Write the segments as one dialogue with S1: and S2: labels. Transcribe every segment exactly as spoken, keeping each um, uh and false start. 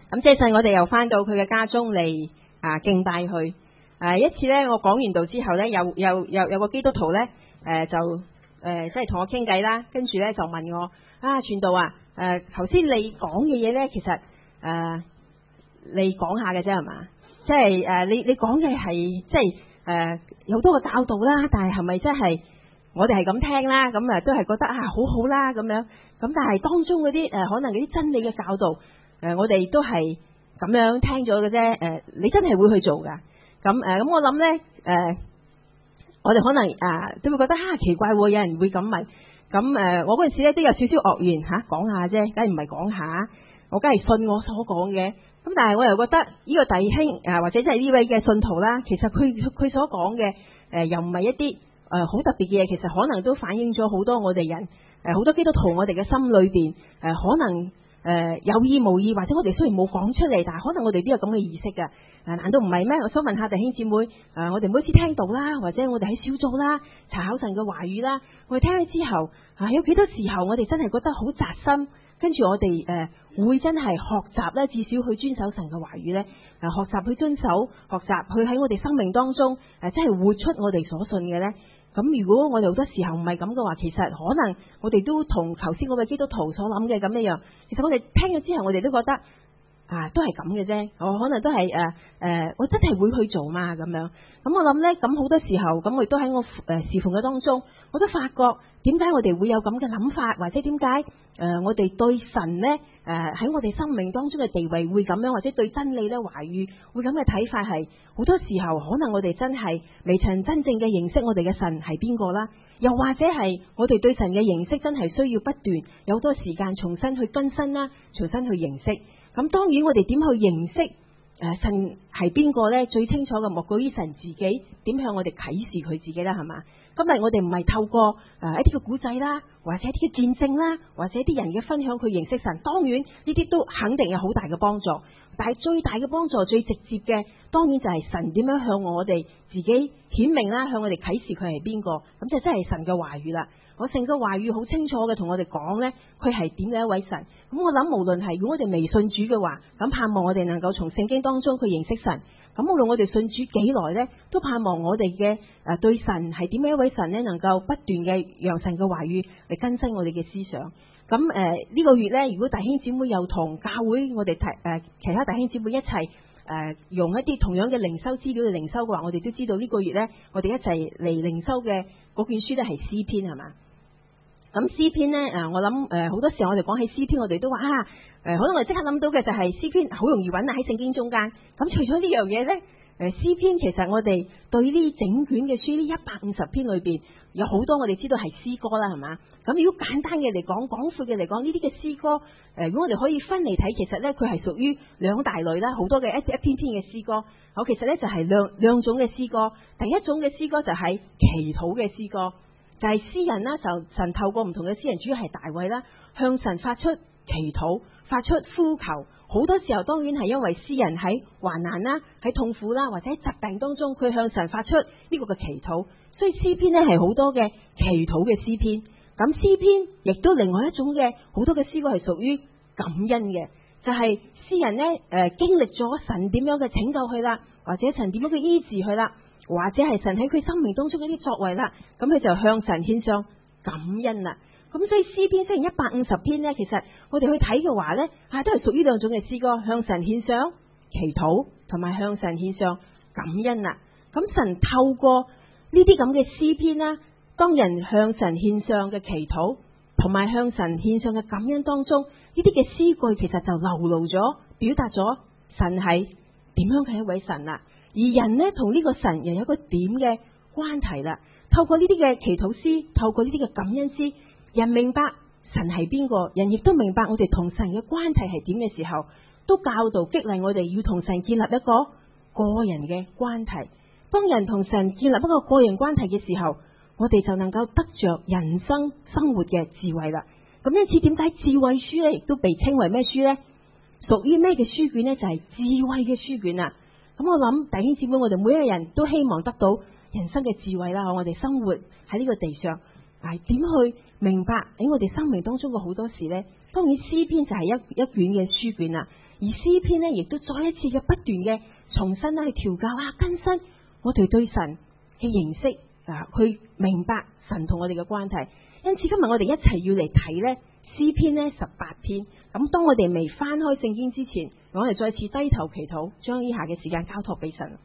S1: 咁即係我哋又翻到佢嘅家中嚟啊敬拜佢。誒一次咧，我講完道之後咧，有有有有個基督徒咧，誒、呃、就誒即係同我傾偈啦，跟住咧就問我啊，傳道啊，誒頭先你講嘅嘢咧，其實誒、呃、你講下嘅啫係嘛？即係誒、呃、你你講嘅係即係誒有好多個教導啦，但係係咪真係我哋係咁聽啦？咁啊都係覺得啊好好啦咁樣。咁但係當中嗰啲誒可能嗰啲真理嘅教導，誒、呃、我哋都係咁樣聽咗嘅啫。誒、呃、你真係會去做㗎？咁誒，咁、呃、我諗咧，誒、呃，我哋可能啊、呃，都會覺得啊奇怪喎，有人會咁問。咁誒、呃，我嗰陣時咧都有少少愕然嚇，講下啫，梗係唔係講下，我梗係信我所講嘅。咁但係我又覺得呢個弟兄啊、呃，或者即係呢位嘅信徒啦，其實佢佢所講嘅誒，又唔係一啲誒好特別嘅嘢，其實可能都反映咗好多我哋人誒，好、呃、多基督徒我哋嘅心裏邊誒、呃，可能。誒、呃、有意無意，或者我哋雖然冇講出嚟，但係可能我哋都有咁嘅意識㗎。誒、呃、難道唔係咩？我想問下弟兄姊妹，誒、呃、我哋每次聽到啦，或者我哋喺小組啦、查考神嘅話語啦，我哋聽咗之後，啊有幾多時候我哋真係覺得好扎心，跟住我哋誒、呃、會真係學習咧，至少去遵守神嘅話語咧，誒、呃、學習去遵守，學習去喺我哋生命當中誒、呃、真係活出我哋所信嘅咧。咁如果我哋好多時候唔係咁嘅話，其實可能我哋都同頭先嗰位基督徒所諗嘅咁一樣。其實我哋聽咗之後，我哋都覺得啊，都係咁嘅啫。我可能都係誒誒，我真係會去做嘛咁樣。咁我諗咧，咁好多時候，咁我亦都喺我誒侍奉嘅當中，我都發覺點解我哋會有咁嘅諗法，或者點解誒我哋對神咧誒喺我哋生命當中嘅地位會咁樣，或者對真理咧話語會咁嘅睇法係好多時候可能我哋真係未曾真正嘅認識我哋嘅神係邊個啦，又或者係我哋對神嘅認識真係需要不斷有好多時間重新去更新啦，重新去認識。咁當然我哋點去認識誒神係邊個咧？最清楚嘅莫過於神自己點向我哋啟示佢自己啦，係嘛？今日我哋唔係透過誒一啲嘅古仔啦，或者一啲嘅見證啦，或者一啲人嘅分享去認識神。當然呢啲都肯定有好大嘅幫助，但係最大嘅幫助、最直接嘅，當然就係神點樣向我哋自己顯明啦，向我哋啟示佢係邊個。咁就真係神嘅話語啦。我神嘅話語好清楚嘅同我哋講呢，佢係點嘅一位神。咁我諗無論係如果我哋未信主嘅話，咁盼望我哋能夠從聖經當中去認識神。咁無論我哋信主幾耐呢，都盼望我哋嘅誒對神係點嘅一位神呢，能夠不斷嘅讓神嘅話語嚟更新我哋嘅思想。咁誒呢個月呢，如果弟兄姊妹又同教會我哋提誒其他弟兄姊妹一齊誒、呃、用一啲同樣嘅靈修資料去靈修嘅話，我哋都知道呢個月呢，我哋一齊嚟靈修嘅嗰卷書呢係詩篇，係嘛？咁詩篇呢，誒我諗誒好多時候我哋講起詩篇，我哋都話啊誒，可能我哋即刻諗到嘅就係詩篇好容易揾啊，喺聖經中間。咁除咗呢樣嘢呢，誒詩篇其實我哋對呢整卷嘅書呢一百五十篇裏邊有好多我哋知道係詩歌啦，係嘛？咁如果簡單嘅嚟講，廣闊嘅嚟講，呢啲嘅詩歌誒，如果我哋可以分嚟睇，其實呢，佢係屬於兩大類啦，好多嘅一一篇篇嘅詩歌。好，其實呢，就係兩兩種嘅詩歌。第一種嘅詩歌就係祈禱嘅詩歌。就係詩人啦，就神透過唔同嘅詩人，主要係大衛啦，向神發出祈禱，發出呼求。好多時候當然係因為詩人喺患難啦、喺痛苦啦，或者喺疾病當中，佢向神發出呢個嘅祈禱。所以詩篇呢係好多嘅祈禱嘅詩篇。咁詩篇亦都另外一種嘅好多嘅詩歌係屬於感恩嘅，就係、是、詩人呢誒、呃、經歷咗神點樣嘅拯救佢啦，或者神點樣嘅醫治佢啦。或者係神喺佢生命當中一啲作為啦，咁佢就向神獻上感恩啦。咁所以詩篇雖然一百五十篇呢，其實我哋去睇嘅話呢，啊都係屬於兩種嘅詩歌，向神獻上祈禱，同埋向神獻上感恩啦。咁神透過呢啲咁嘅詩篇啦，當人向神獻上嘅祈禱，同埋向神獻上嘅感恩當中，呢啲嘅詩句其實就流露咗，表達咗神係點樣嘅一位神啦。而人呢，同呢個神又有一個點嘅關係啦。透過呢啲嘅祈禱詩，透過呢啲嘅感恩詩，人明白神係邊個，人亦都明白我哋同神嘅關係係點嘅時候，都教導激勵我哋要同神建立一個個人嘅關係。當人同神建立一個個人關係嘅時候，我哋就能夠得着人生生活嘅智慧啦。咁因此，點解智慧書呢亦都被稱為咩書呢？屬於咩嘅書卷呢？就係智慧嘅書卷啊！咁我諗弟兄姊妹，我哋每一個人都希望得到人生嘅智慧啦。我哋生活喺呢個地上，係點去明白喺我哋生命當中嘅好多事呢？當然詩篇就係一一卷嘅書卷啦。 而詩篇呢，亦都再一次嘅不斷嘅重新去調教啊，更新我哋對神嘅認識啊，去明白神同我哋嘅關係。因此今日我哋一齊要嚟睇呢詩篇呢十八篇。咁當我哋未翻開聖經之前，我哋再次低頭祈禱，將以下嘅時間交託俾神。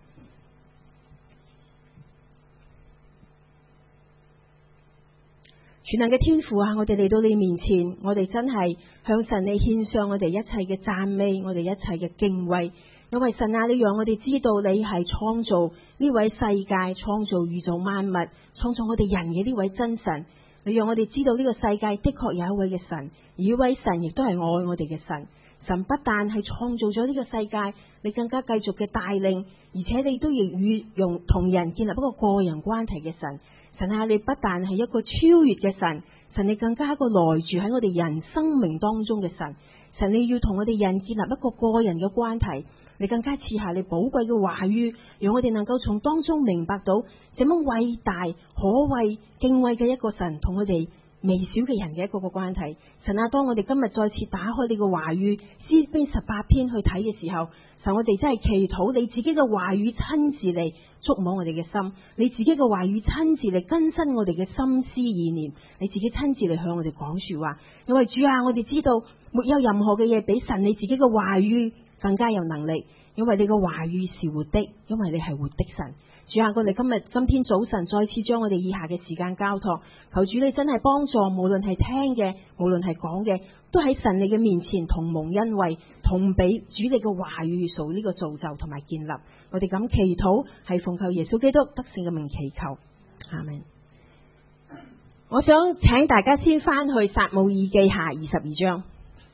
S1: 全能嘅天父啊，我哋嚟到你面前，我哋真係向神你獻上我哋一切嘅讚美，我哋一切嘅敬畏。因為神啊，你讓我哋知道你係創造呢位世界、創造宇宙萬物、創造我哋人嘅呢位真神。你讓我哋知道呢個世界的確有一位嘅神，而呢位神亦都係愛我哋嘅神。神不但係創造咗呢個世界，你更加繼續嘅帶領，而且你都要與用同人建立一個個人關係嘅神。神啊，你不但係一個超越嘅神，神你更加一個來住喺我哋人生命當中嘅神。神你要同我哋人建立一個個人嘅關係，你更加賜下你寶貴嘅話語，讓我哋能夠從當中明白到這麼偉大、可畏、敬畏嘅一個神，同我哋微小嘅人嘅一個個關係。神啊，當我哋今日再次打開你嘅話語詩篇十八篇去睇嘅時候，神，我哋真係祈禱你自己嘅話語親自嚟觸摸我哋嘅心，你自己嘅話語親自嚟更新我哋嘅心思意念，你自己親自嚟向我哋講說話。因為主啊，我哋知道沒有任何嘅嘢比神你自己嘅話語更加有能力，因為你嘅話語是活的，因為你係活的神。主啊，我哋今日今天早晨再次將我哋以下嘅時間交託，求主你真係幫助，無論係聽嘅，無論係講嘅，都喺神你嘅面前同蒙恩惠，同俾主你嘅話語數呢個造就同埋建立。我哋咁祈禱係奉靠耶穌基督得勝嘅名祈求，阿們。我想請大家先翻去撒母耳記下二十二章。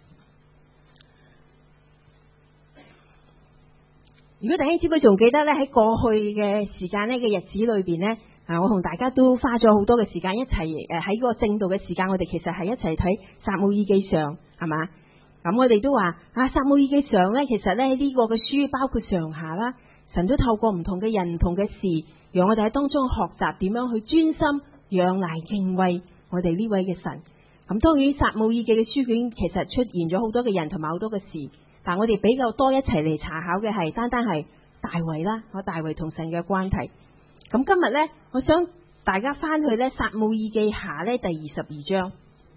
S1: 如果弟兄姊妹仲記得咧，喺過去嘅時間咧嘅日子裏邊咧，啊，我同大家都花咗好多嘅時間一齊誒喺個正道嘅時間，我哋其實係一齊睇撒母耳記上，係嘛？咁我哋都話啊，撒母耳記上咧，其實咧呢個嘅書包括上下啦，神都透過唔同嘅人、唔同嘅事，讓我哋喺當中學習點樣去專心仰賴敬畏我哋呢位嘅神。咁當然撒母耳記嘅書卷其實出現咗好多嘅人同埋好多嘅事。但我哋比較多一齊嚟查考嘅係單單係大衛啦，我大衛同神嘅關係。咁今日呢，我想大家翻去呢撒母耳記下呢第二十二章。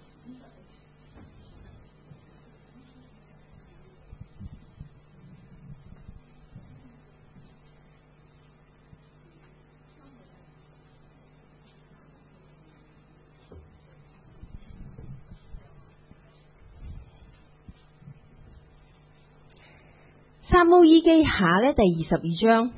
S1: 撒母耳記下呢第二十二章，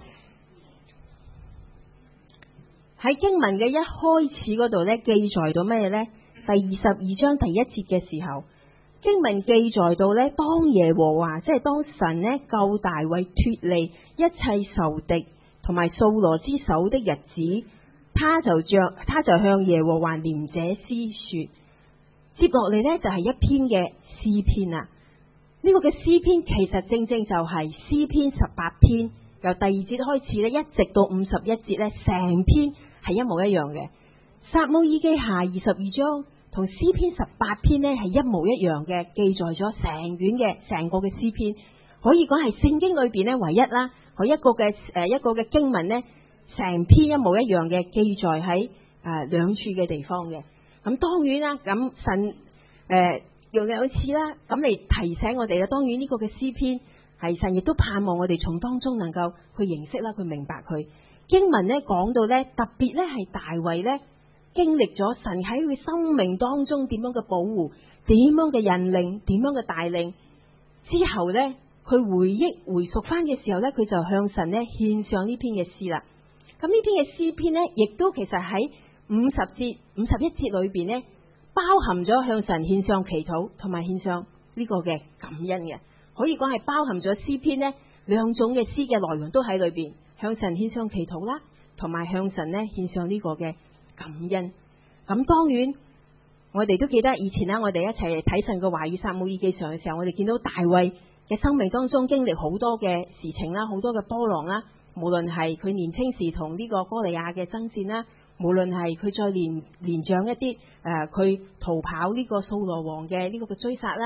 S1: 喺經文嘅一開始嗰度呢，記載到咩呢？第二十二章第一節嘅時候，經文記載到呢，當耶和華即係當神呢救大衛脫離一切仇敵同埋掃羅之手的日子，他就將他就向耶和華念這詩說。接落嚟呢，就係一篇嘅詩篇啊。呢個嘅詩篇其實正正就係詩篇十八篇，由第二節開始咧，一直到五十一節咧，成篇係一模一樣嘅。撒母耳記下二十二章同詩篇十八篇咧係一模一樣嘅，記載咗成卷嘅成個嘅詩篇，可以講係聖經裏邊咧唯一啦，佢一個嘅誒一個嘅經文咧，成篇一模一樣嘅記載喺誒兩處嘅地方嘅。咁當然啦，咁神誒。呃用兩次啦，咁嚟提醒我哋啦。當然呢個嘅詩篇係神亦都盼望我哋從當中能夠去認識啦，去明白佢經文咧講到咧，特別咧係大衛咧經歷咗神喺佢生命當中點樣嘅保護，點樣嘅引領，點樣嘅帶領之後咧，佢回憶回溯翻嘅時候咧，佢就向神咧獻上呢篇嘅詩啦。咁呢篇嘅詩篇咧，亦都其實喺五十節、五十一節裏邊咧。包含咗向神獻上祈禱同埋獻上呢個嘅感恩嘅，可以講係包含咗詩篇呢兩種嘅詩嘅內容都喺裏邊，向神獻上祈禱啦，同埋向神呢獻上呢個嘅感恩。咁當然我哋都記得以前啦，我哋一齊嚟睇神嘅話語撒母耳記上嘅時候，我哋見到大衛嘅生命當中經歷好多嘅事情啦，好多嘅波浪啦，無論係佢年青時同呢個哥利亞嘅爭戰啦，無論係佢再年年長一啲，誒、呃、佢逃跑呢個掃羅王嘅呢個嘅追殺啦，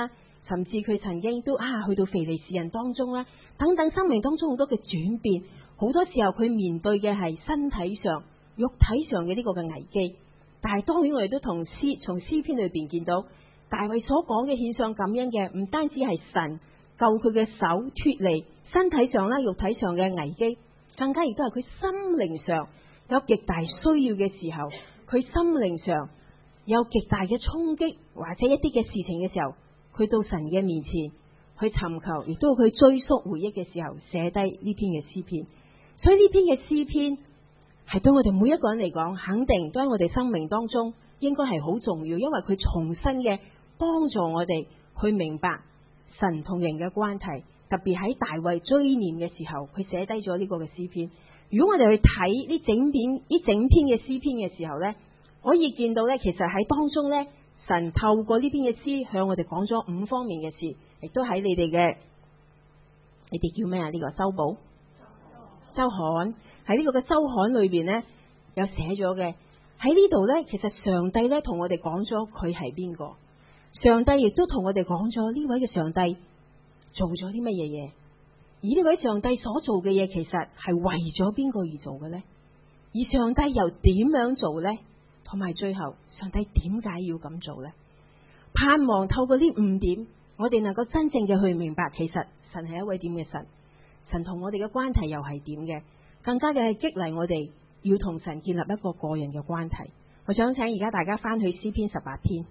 S1: 甚至佢曾經都啊去到腓利士人當中啦，等等生命當中好多嘅轉變。好多時候佢面對嘅係身體上、肉體上嘅呢個嘅危機。但係當然我哋都同詩從詩篇裏邊見到大衛所講嘅獻上感恩嘅，唔單止係神救佢嘅手脫離身體上啦、肉體上嘅危機，更加亦都係佢心靈上有極大需要嘅時候，佢心靈上有極大嘅衝擊或者一啲嘅事情嘅時候，佢到神嘅面前去尋求，亦都佢追溯回憶嘅時候寫低呢篇嘅詩篇。所以呢篇嘅詩篇係對我哋每一個人嚟講，肯定都喺我哋生命當中應該係好重要，因為佢重新嘅幫助我哋去明白神同人嘅關係。特別喺大衛追念嘅時候，佢寫低咗呢個嘅詩篇。如果我哋去睇呢整篇呢整篇嘅詩篇嘅時候呢，可以見到呢，其實喺當中呢，神透過呢篇嘅詩向我哋講咗五方面嘅事，亦都喺你哋嘅你哋叫咩啊？呢個週報週刊喺呢個嘅週刊裏邊呢，有寫咗嘅。喺呢度呢，其實上帝呢同我哋講咗佢係邊個，上帝亦都同我哋講咗呢位嘅上帝做咗啲乜嘢嘢，而呢位上帝所做嘅嘢其實係為咗邊個而做嘅呢？而上帝又點樣做呢？同埋最後上帝點解要咁做呢？盼望透過呢五點，我哋能夠真正嘅去明白，其實神係一位點嘅神，神同我哋嘅關係又係點嘅，更加嘅係激勵我哋要同神建立一個個人嘅關係。我想請而家大家翻去詩篇十八篇。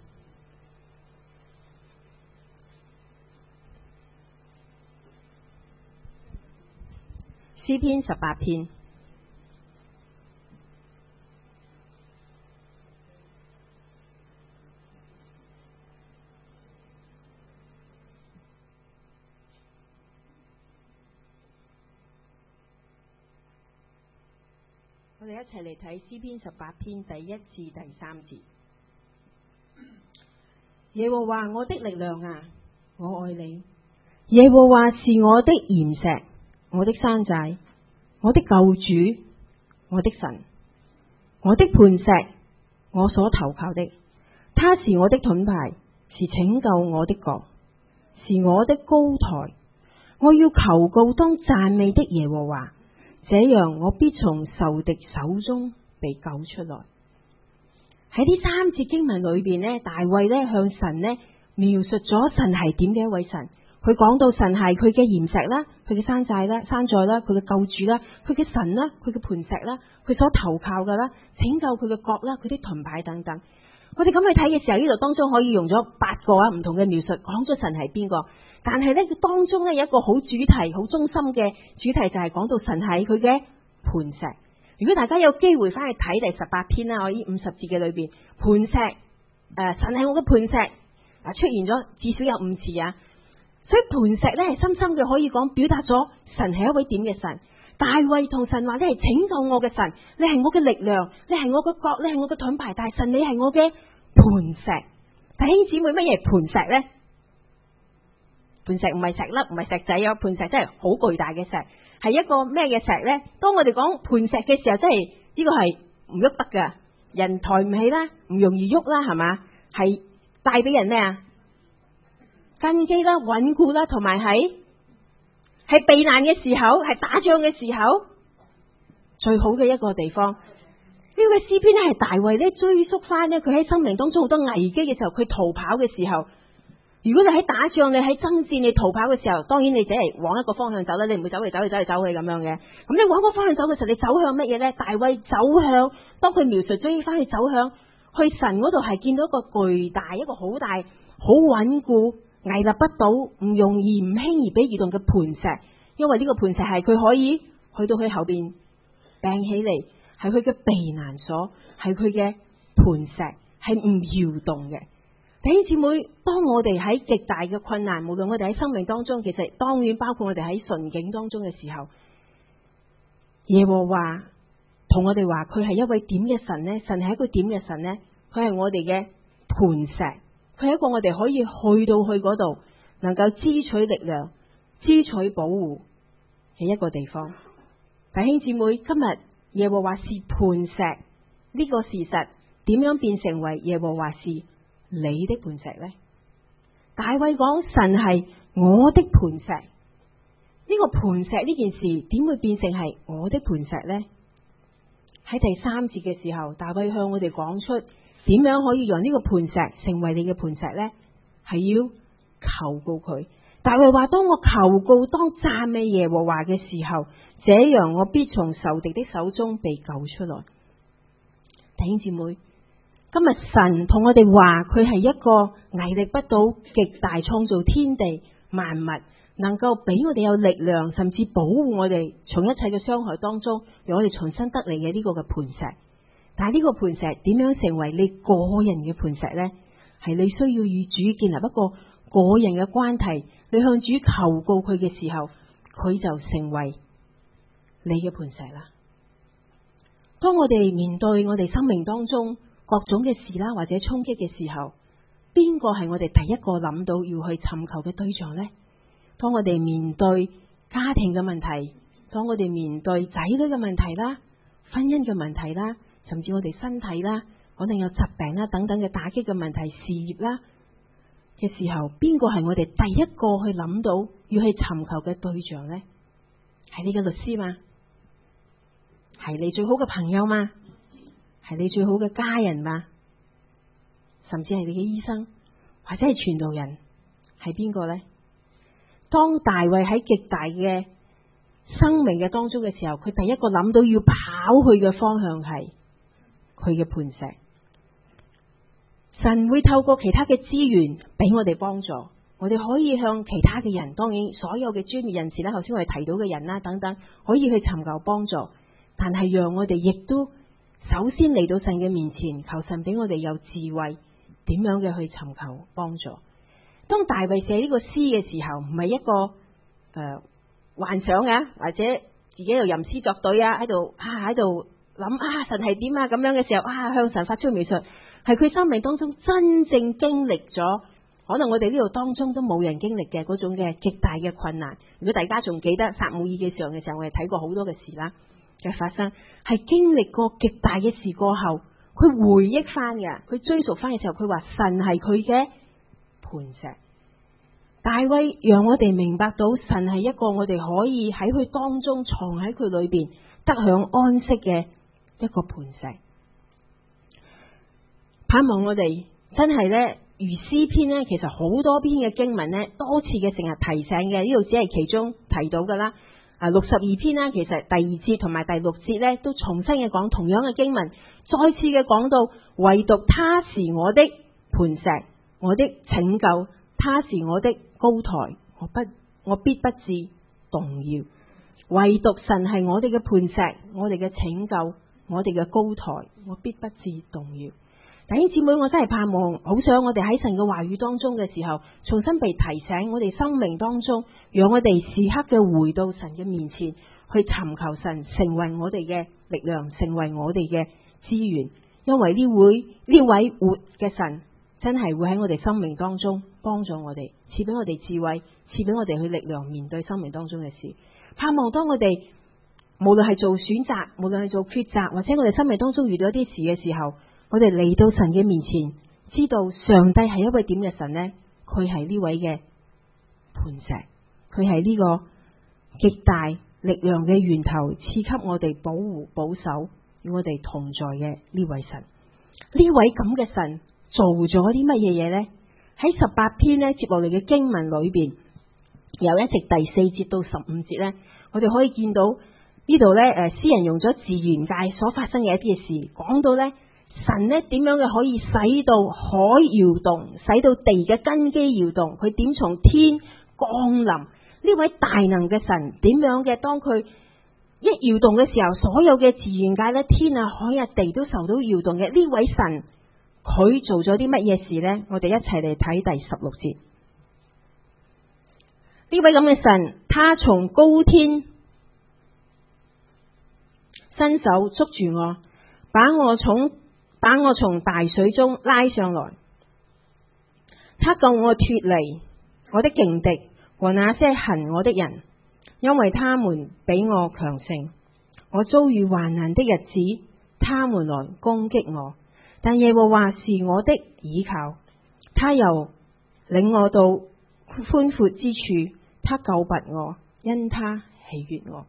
S1: 詩篇十八篇，我哋一齊嚟睇詩篇十八篇第一至第三節。耶和華我的力量啊，我愛你。耶和華是我的岩石，我的山寨，我的救主，我的神，我的磐石，我所投靠的。他是我的盾牌，是拯救我的角，是我的高台。我要求告當讚美的耶和華，這樣我必從仇敵手中被救出來。喺呢三節經文裏邊呢，大衛呢向神呢描述咗神係點嘅一位神。佢講到神係佢嘅岩石啦，佢嘅山寨啦、山寨啦，佢嘅救主啦，佢嘅神啦，佢嘅磐石啦，佢所投靠嘅啦，拯救佢嘅角啦，佢啲盾牌等等。我哋咁去睇嘅時候，呢度當中可以用咗八個啊唔同嘅描述，講咗神係邊個。但係呢，佢當中呢有一個好主題、好中心嘅主題，就係講到神係佢嘅磐石。如果大家有機會翻去睇第十八篇啦，我呢五十節嘅裏邊，磐石誒、呃，神係我嘅磐石啊，出現咗至少有五次啊。所以磐石咧係深深嘅可以講表達咗神係一位點嘅神。大衛同神話，你係拯救我嘅神，你係我嘅力量，你係我嘅角，你係我嘅盾牌。但係神，你係我嘅磐石。弟兄姊妹，乜嘢係磐石咧？磐石唔係石粒，唔係石仔啊！磐石真係好巨大嘅石，係一個咩嘅石咧？當我哋講磐石嘅時候，真係呢個係唔喐得噶，人抬唔起啦，唔容易喐啦，係嘛？係帶俾人咩啊？根基啦、穩固啦，同埋喺係避難嘅時候，係打仗嘅時候最好嘅一個地方。呢個詩篇咧係大衛咧追溯翻咧，佢喺生命當中好多危機嘅時候，佢逃跑嘅時候。如果你喺打仗、你喺爭戰、你逃跑嘅時候，當然你只係往一個方向走啦，你唔會走嚟走去走嚟走去咁樣嘅。咁你往個方向走嘅時候，你走向乜嘢咧？大衛走向，當佢描述追翻去走向去神嗰度，係見到一個巨大、一個好大、好穩固、屹立不倒、唔容易、唔輕易俾移動嘅磐石。因為呢個磐石係佢可以去到佢後邊掟起嚟，係佢嘅避難所，係佢嘅磐石，係唔搖動嘅。弟兄姊妹，當我哋喺極大嘅困難，無論我哋喺生命當中，其實當然包括我哋喺順境當中嘅時候，耶和華同我哋話佢係一位點嘅神呢？神係一個點嘅神呢？佢係我哋嘅磐石，佢係一個我哋可以去到去嗰度，能夠支取力量、支取保護嘅一個地方。弟兄姊妹，今日耶和華是磐石呢個事實，點樣變成為耶和華是你的磐石呢？ 大衛講神係我的磐石，呢、這個磐石呢件事點會變成係我的磐石呢？喺第三節嘅時候，大衛向我哋講出點樣可以讓呢個磐石成為你嘅磐石呢？係要求告佢。大衛話：當我求告，當讚美耶和華嘅時候，這樣我必從仇敵的手中被救出來。弟兄姊妹，今日神同我哋話佢係一個屹立不倒、極大創造天地萬物，能夠俾我哋有力量，甚至保護我哋從一切嘅傷害當中，讓我哋重新得嚟嘅呢個嘅磐石。但係呢個磐石點樣成為你個人嘅磐石呢？係你需要與主建立一個個人嘅關係，你向主求告佢嘅時候，佢就成為你嘅磐石啦。當我哋面對我哋生命當中各種嘅事啦，或者衝擊嘅時候，邊個係我哋第一個諗到要去尋求嘅對象呢？當我哋面對家庭嘅問題，當我哋面對仔女嘅問題啦、婚姻嘅問題啦，甚至我哋身體啦，可能有疾病啦等等嘅打擊嘅問題、事業啦嘅時候，邊個係我哋第一個去諗到要去尋求嘅對象呢？係你嘅律師嘛？係你最好嘅朋友嘛？係你最好嘅家人嘛？甚至係你嘅醫生，或者係傳道人，係邊個呢？當大衛喺極大嘅生命嘅當中嘅時候，佢第一個諗到要跑去嘅方向係佢嘅磐石。神會透過其他嘅資源俾我哋幫助，我哋可以向其他嘅人，當然所有嘅專業人士啦，頭先我哋提到嘅人啦等等，可以去尋求幫助。但係讓我哋亦都首先嚟到神嘅面前，求神俾我哋有智慧，點樣嘅去尋求幫助。當大衛寫呢個詩嘅時候，唔係一個誒、呃、幻想啊，或者自己喺度吟詩作對啊，喺度啊喺度諗啊神係點啊咁樣嘅時候啊，向神發出描述，係佢生命當中真正經歷咗，可能我哋呢度當中都冇人經歷嘅嗰種嘅極大嘅困難。如果大家仲記得撒母耳記上嘅時候，我哋睇過好多嘅事啦嘅發生，係經歷過極大嘅事過後，佢回憶翻嘅，佢追溯翻嘅時候，佢話神係佢嘅磐石。大衛讓我哋明白到神係一個我哋可以喺佢當中藏喺佢裏邊得享安息嘅一個磐石。盼望我哋真係咧，如詩篇咧，其實好多篇嘅經文咧，多次嘅成日提醒嘅，呢度只係其中提到噶啦。啊，六十二篇啦，其實第二節同埋第六節咧，都重新嘅講同樣嘅經文，再次嘅講到，唯獨他是我的磐石，我的拯救，他是我的高台，我不我必不致動搖。唯獨神係我哋嘅磐石，我哋嘅拯救，我哋嘅高台，我必不致動搖。弟兄姊妹，我真係盼望，好想我哋喺神嘅話語當中嘅時候，重新被提醒，我哋生命當中，讓我哋時刻嘅回到神嘅面前，去尋求神，成為我哋嘅力量，成為我哋嘅資源。因為呢位呢位活嘅神，真係會喺我哋生命當中幫助我哋，賜俾我哋智慧，賜俾我哋去力量面對生命當中嘅事。盼望當我哋無論係做選擇，無論係做抉擇，或者我哋生命當中遇到一啲事嘅時候，我哋嚟到神嘅面前，知道上帝係一位點嘅神呢？佢係呢位嘅磐石，佢係呢個極大力量嘅源頭，賜給我哋保護保守與我哋同在嘅呢位神。呢位咁嘅神做咗啲乜嘢嘢呢？喺十八篇呢接落嚟嘅經文裏邊，由一直第四節到十五節呢，我哋可以見到呢度呢，誒，詩人用咗自然界所發生嘅一啲嘅事，講到呢。神呢點樣嘅可以使到海搖動，使到地嘅根基搖動？佢點從天降臨？呢位大能嘅神點樣嘅？當佢一搖動嘅時候，所有嘅自然界咧，天啊、海啊、地都受到搖動嘅。呢位神佢做咗啲乜嘢事呢？我哋一齊嚟睇第十六節。呢位咁嘅神，他從高天伸手捉住我，把我從把我從大水中拉上來，他救我脫離我的勁敵和那些恨我的人，因為他們比我強盛。我遭遇患難的日子，他們來攻擊我，但耶和華是我的倚靠，他由領我到寬闊之處，他救拔我，因他喜悅我。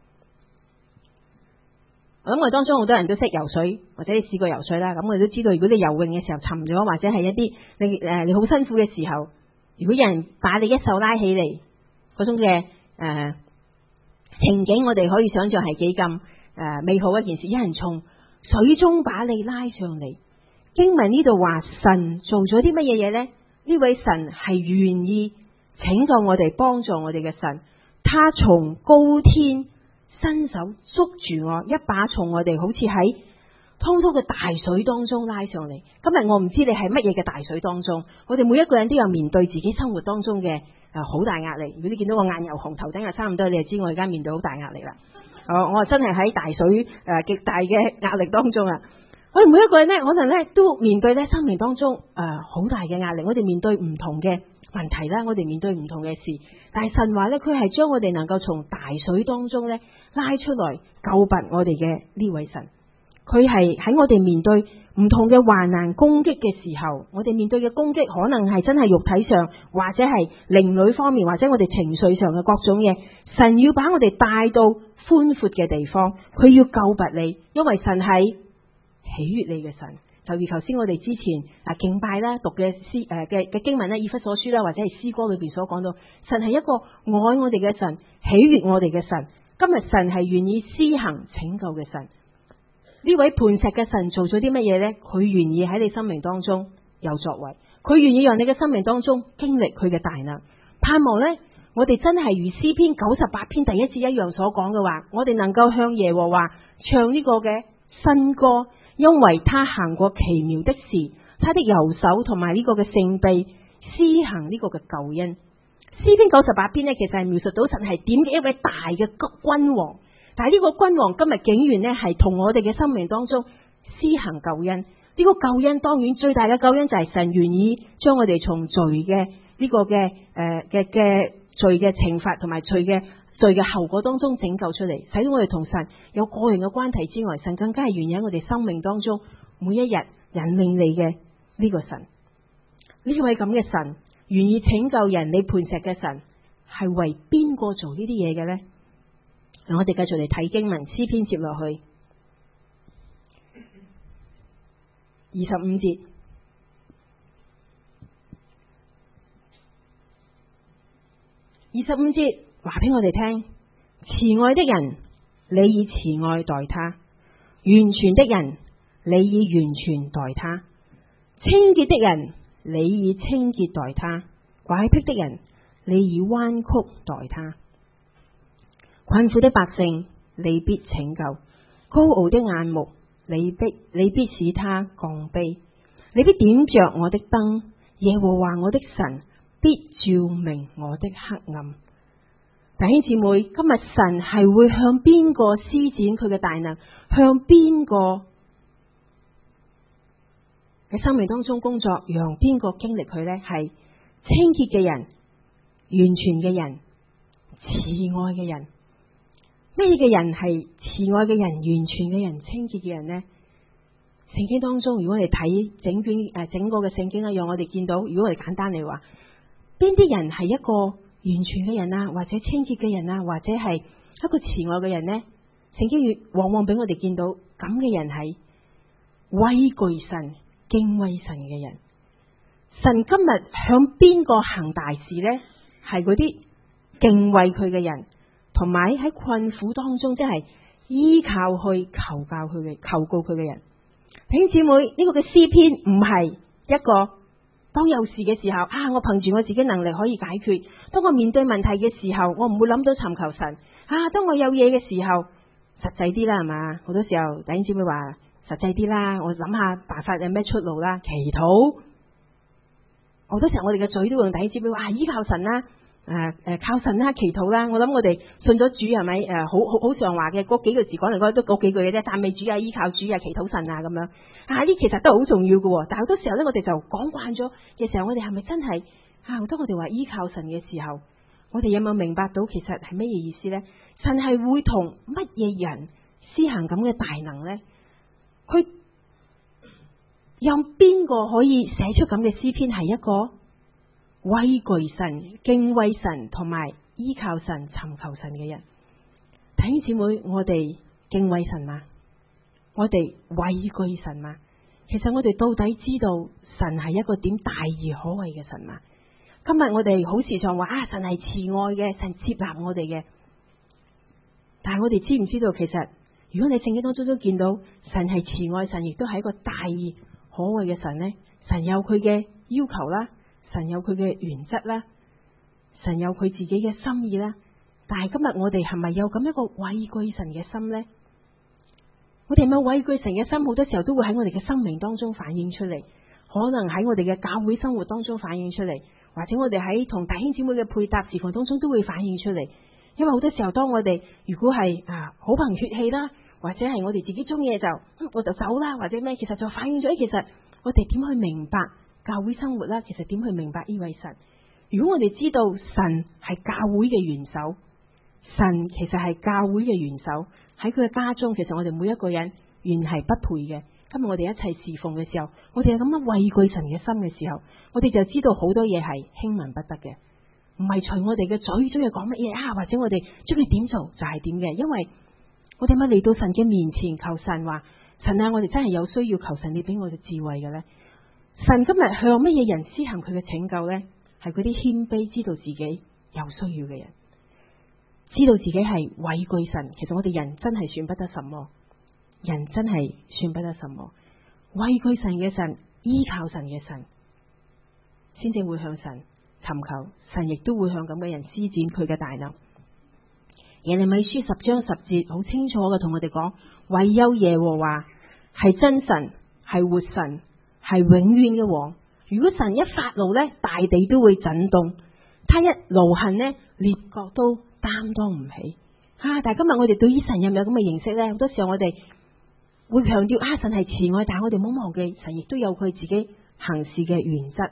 S1: 我諗我當中好多人都識游水，或者你試過游水啦。咁我哋都知道，如果你游泳嘅時候沉咗，或者係一啲你誒你好辛苦嘅時候，如果有人把你一手拉起嚟，嗰種嘅誒、呃、情景，我哋可以想象係幾咁誒美好一件事。有人從水中把你拉上嚟。經文呢度話神做咗啲乜嘢嘢呢？呢位神係願意拯救我哋，幫助我哋嘅神。他從高天伸手捉住我，一把從我哋好似喺滔滔嘅大水當中拉上嚟。今日我唔知你係乜嘢嘅大水當中，我哋每一個人都有面對自己生活當中嘅誒好大壓力。如果你見到我眼又紅，頭頂又差唔多，你就知我而家面對好大壓力啦。我我真係喺大水誒極大嘅壓力當中啊！我哋每一個人咧，可能咧都面對咧生命當中誒好大嘅壓力。我哋面對唔同嘅問題啦，我哋面對唔同嘅事，但係神話咧，佢係將我哋能夠從大水當中咧拉出來救拔我哋嘅呢位神。佢係喺我哋面對唔同嘅患難攻擊嘅時候，我哋面對嘅攻擊可能係真係肉體上，或者係靈裏方面，或者我哋情緒上嘅各種嘢。神要把我哋帶到寬闊嘅地方，佢要救拔你，因為神係喜悅你嘅神。就如頭先我哋之前啊敬拜啦，讀嘅詩誒嘅嘅經文咧，以弗所書啦，或者係詩歌裏邊所講到，神係一個愛我哋嘅神，喜悅我哋嘅神。今日神係願意施行拯救嘅神。呢位磐石嘅神做咗啲乜嘢呢？佢願意喺你生命當中有作為，佢願意讓你嘅生命當中經歷佢嘅大能。盼望呢，我哋真係如詩篇九十八篇第一節一樣所講嘅話，我哋能夠向耶和華唱呢個嘅新歌。因為他行過奇妙的事，他的右手同埋呢個嘅聖臂施行呢個嘅救恩。詩篇九十八篇呢，其實係描述到神係點嘅一位大嘅君王，但係呢個君王今日竟然呢係同我哋嘅生命當中施行救恩。呢、這個救恩當然最大嘅救恩就係神願意將我哋從罪嘅呢、這個嘅誒嘅嘅罪嘅懲罰同埋罪嘅。罪嘅後果當中拯救出嚟，使到我哋同神有個人嘅關係之外，神更加係願意喺我哋生命當中每一日引領你嘅呢個神。呢位咁嘅神願意拯救人，你磐石嘅神係為邊個做呢啲嘢嘅呢？嗱，我哋繼續嚟睇經文，詩篇接落去二十五節，二十五節。話俾我哋聽，慈愛的人，你以慈愛待他；完全的人，你以完全待他；清潔的人，你以清潔待他；拐僻的人，你以彎曲待他。困苦的百姓，你必拯救；高傲的眼目，你必你必使他降卑；你必點着我的燈，耶和華我的神必照明我的黑暗。弟兄姊妹，今日神係會向邊個施展佢嘅大能，向邊個喺生命當中工作，讓邊個經歷佢呢？係清潔嘅人、完全嘅人、慈愛嘅人。咩嘅人係慈愛嘅人、完全嘅人、清潔嘅人呢？聖經當中，如果我哋睇整卷誒整個嘅聖經，讓我哋見到，如果我哋簡單嚟話，邊啲人係一個完全嘅人啊，或者清潔嘅人啊，或者係一個慈愛嘅人呢？聖經越往往俾我哋見到咁嘅人係畏懼神、敬畏神嘅人。神今日向邊個行大事呢？係嗰啲敬畏佢嘅人，同埋喺困苦當中，即係依靠去求教佢嘅、求告佢嘅人。弟兄姊妹，呢、這個嘅詩篇唔係一個。當有事嘅時候啊，我憑住我自己能力可以解決。當我面對問題嘅時候，我唔會諗到尋求神啊。當我有嘢嘅時候，實際啲啦，係嘛？好多時候弟兄姊妹話實際啲啦，我諗下辦法有咩出路啦。祈禱，好多時候我哋嘅嘴都會用弟兄姊妹話啊，依靠神啦，誒、啊、誒靠神啦，祈禱啦。我諗我哋信咗主係咪誒好好好常話嘅嗰幾個字講嚟講去都嗰幾句嘅啫，讚美主啊，依靠主啊，祈禱神啊咁樣。啊！呢其實都好重要嘅，但係好多時候咧，我哋就講慣咗嘅時候，我哋係咪真係啊？當我哋話依靠神嘅時候，我哋有冇明白到其實係乜嘢意思呢？神係會同乜嘢人施行咁嘅大能呢？佢讓邊個可以寫出咁嘅詩篇？係一個畏懼神、敬畏神同埋依靠神、尋求神嘅人。弟兄姊妹，我哋敬畏神嗎？我哋畏懼神嗎？其實我哋到底知道神係一個點大而可畏嘅神嗎？今日我哋好時常話啊，神係慈愛嘅，神接納我哋嘅。但係我哋知唔知道，其實如果你聖經當中都見到神係慈愛，神亦都係一個大而可畏嘅神呢？神有佢嘅要求啦，神有佢嘅原則啦，神有佢自己嘅心意啦。但係今日我哋係咪有咁一個畏懼神嘅心呢？我哋咪畏懼神嘅心，好多時候都會喺我哋嘅生命當中反映出嚟，可能喺我哋嘅教會生活當中反映出嚟，或者我哋喺同弟兄姊妹嘅配搭侍奉當中都會反映出嚟。因為好多時候，當我哋如果係啊好憑血氣啦，或者係我哋自己中意就我就走啦，或者咩，其實就反映咗，其實我哋點去明白教會生活啦？其實點去明白呢位神？如果我哋知道神係教會嘅元首，神其實係教會嘅元首，喺佢嘅家中，其實我哋每一個人原係不配嘅。今日我哋一齊侍奉嘅時候，我哋有咁樣畏懼神嘅心嘅時候，我哋就知道好多嘢係輕慢不得嘅，唔係隨我哋嘅嘴嘴去講乜嘢啊，或者我哋中意點做就係點嘅。因為我哋咪嚟到神嘅面前求神話，神啊，我哋真係有需要，求神你俾我哋智慧嘅咧。神今日向乜嘢人施行佢嘅拯救咧？係嗰啲謙卑知道自己有需要嘅人，知道自己係畏懼神。其實我哋人真係算不得什麼，人真係算不得什麼。畏懼神嘅神，依靠神嘅神，先至會向神尋求，神亦都會向咁嘅人施展佢嘅大能。耶利米書十章十節好清楚嘅同我哋講，唯有耶和華係真神，係活神，係永遠嘅王。如果神一發怒呢，大地都會震動；他一惱恨呢，列國都擔當唔起。啊！但係今日我哋對於神有冇咁嘅認識呢？好多時候我哋會強調啊，神係慈愛，但係我哋唔好忘記，神亦都有佢自己行事嘅原則。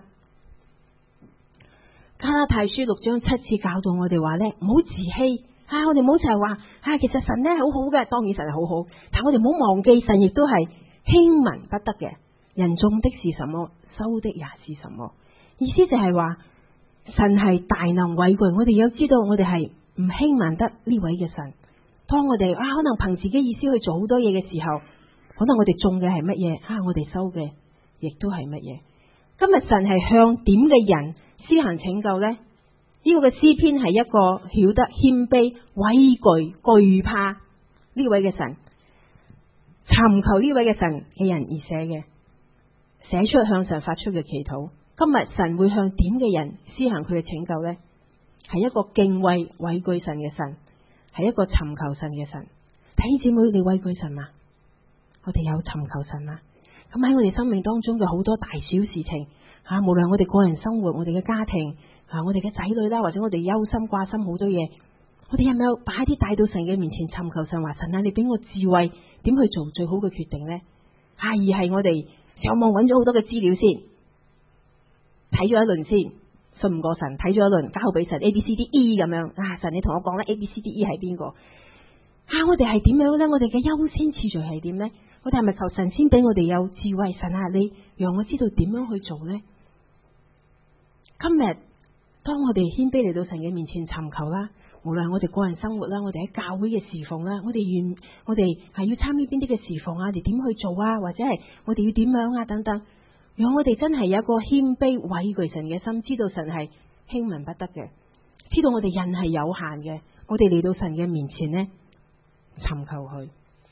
S1: 加拉太書六章七節教導我哋話呢，唔好自欺啊！我哋唔好成日話啊，其實神呢好好嘅，當然神係好好，但係我哋唔好忘記，神亦都係輕慢不得嘅。人種的是什麼，收的也是什麼。意思就係話，神係大能偉巨，我哋要知道我哋係唔輕慢得呢位嘅神。當我哋啊可能憑自己意思去做好多嘢嘅時候，可能我哋種嘅係乜嘢啊，我哋收嘅亦都係乜嘢。今日神係向點嘅人施行拯救呢？呢、這個嘅詩篇係一個曉得謙卑、畏懼、懼怕呢位嘅神，尋求呢位嘅神嘅人而寫嘅。寫出向神發出嘅祈禱。今日神會向點嘅人施行佢嘅拯救呢？係一個敬畏畏懼神嘅神，係一個尋求神嘅神。弟兄姊妹，你畏懼神嗎？我哋有尋求神嗎？咁喺我哋生命當中嘅好多大小事情吓、啊，無論我哋個人生活、我哋嘅家庭吓、啊、我哋嘅仔女啦，或者我哋憂心掛心好多嘢，我哋有冇擺啲帶到神嘅面前尋求神，話神啊，你俾我智慧，點去做最好嘅決定呢？啊，而係我哋上網揾咗好多嘅資料先，睇咗一輪先，信唔過神，睇咗一輪交俾神 A B C D E 咁樣啊，神你同我講啦 A B C D E 係邊個啊？我哋係點樣呢？我哋嘅優先次序係點呢？我哋係咪求神先俾我哋有智慧？神啊，你讓我知道點樣去做呢？今日當我哋謙卑嚟到神嘅面前尋求啦，無論我哋個人生活啦，我哋喺教會嘅侍奉啦，我哋願我哋係要參與邊啲嘅侍奉啊？我哋點去做啊？或者係我哋要點樣啊？等等，讓我哋真係有一個謙卑畏懼神嘅心，知道神係輕慢不得嘅，知道我哋人係有限嘅，我哋嚟到神嘅面前呢，尋求佢。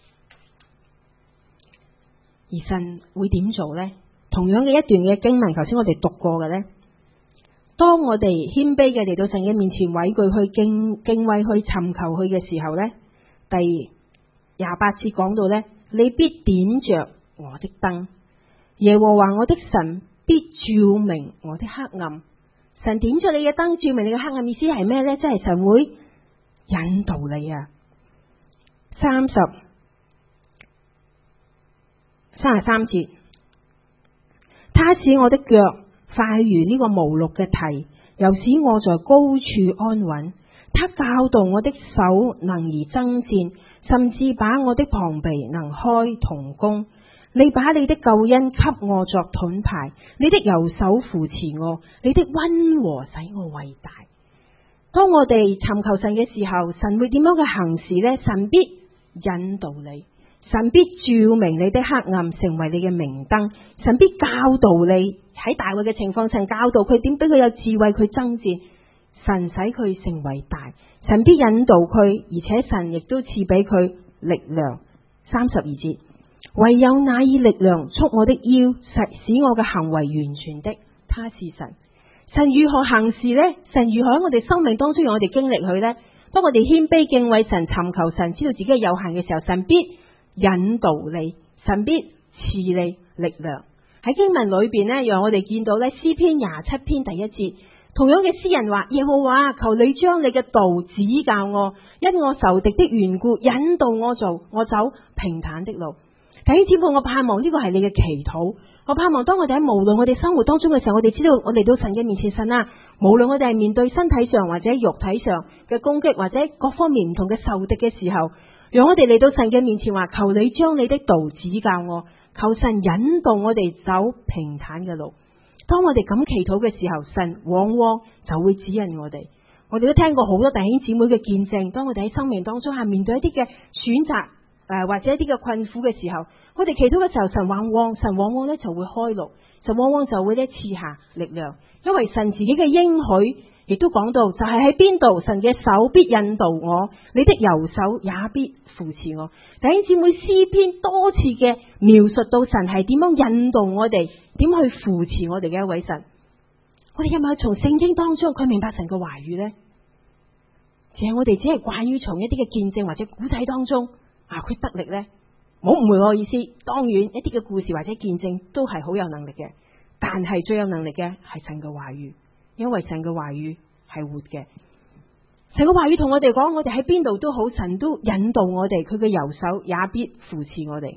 S1: 而神會點做呢？同樣嘅一段嘅經文，頭先我哋讀過嘅呢。當我哋謙卑嘅嚟到神嘅面前，畏懼去敬敬畏去尋求佢嘅時候呢，第廿八節講到呢：「你必點着我的燈，耶和華我的神必照明我的黑暗。」神點着你嘅燈，照明你嘅黑暗，意思係咩呢？即係神會引導你啊。三十三十三節，他使我的腳快如呢個無鹿嘅蹄，又使我在高處安穩。他教導我的手能而爭戰，甚至把我的膀臂能開銅弓。 你把你的救恩給我作盾牌，你的右手扶持我，你的溫和使我偉大。當我哋尋求神嘅時候，神會點樣嘅行事呢？神必引導你，神必照明你的黑暗，成為你嘅明燈。神必教導你，喺大衛嘅情況，神教導佢點俾佢有智慧，佢爭戰。神使佢成為大，神必引導佢，而且神亦都賜俾佢力量。三十二節，唯有那以力量束我的腰，實使我嘅行為完全的，他是神。神如何行事呢？神如何喺我哋生命當中讓我哋經歷佢呢？當我哋謙卑敬畏神，尋求神，知道自己係有限嘅時候，神必引導你，神必賜你力量。喺經文裏邊呢，讓我哋見到呢詩篇廿七篇第一節，同樣嘅詩人話：耶和華，求你將你嘅道指教我，因我仇敵的緣故，引導我做我走平坦的路。弟兄姊妹，我盼望呢個係你嘅祈禱。我盼望當我哋喺無論我哋生活當中嘅時候，我哋知道我嚟到神嘅面前，神啊，無論我哋係面對身體上或者肉體上嘅攻擊，或者各方面唔同嘅受敵嘅時候，讓我哋嚟到神嘅面前話：求你將你的道指教我，求神引導我哋走平坦嘅路。當我哋咁祈禱嘅時候，神往往就會指引我哋。我哋都聽過好多弟兄姊妹嘅見證，當我哋喺生命當中係面對一啲嘅選擇。誒，或者一啲嘅困苦嘅時候，我哋祈禱嘅時候，神往往神往往咧就會開路，神往往就會咧賜下力量，因為神自己嘅應許亦都講到，就係喺邊度，神嘅手必引導我，你的右手也必扶持我。弟兄姊妹，詩篇多次嘅描述到神係點樣引導我哋，點去扶持我哋嘅一位神。我哋有冇從聖經當中佢明白神嘅話語呢？淨係我哋只係慣於從一啲嘅見證或者古仔當中。啊！佢得力呢，冇誤會我意思。當然，一啲嘅故事或者見證都係好有能力嘅，但係最有能力嘅係神嘅話語，因為神嘅話語係活嘅。神嘅話語同我哋講，我哋喺邊度都好，神都引導我哋，佢嘅右手也必扶持我哋。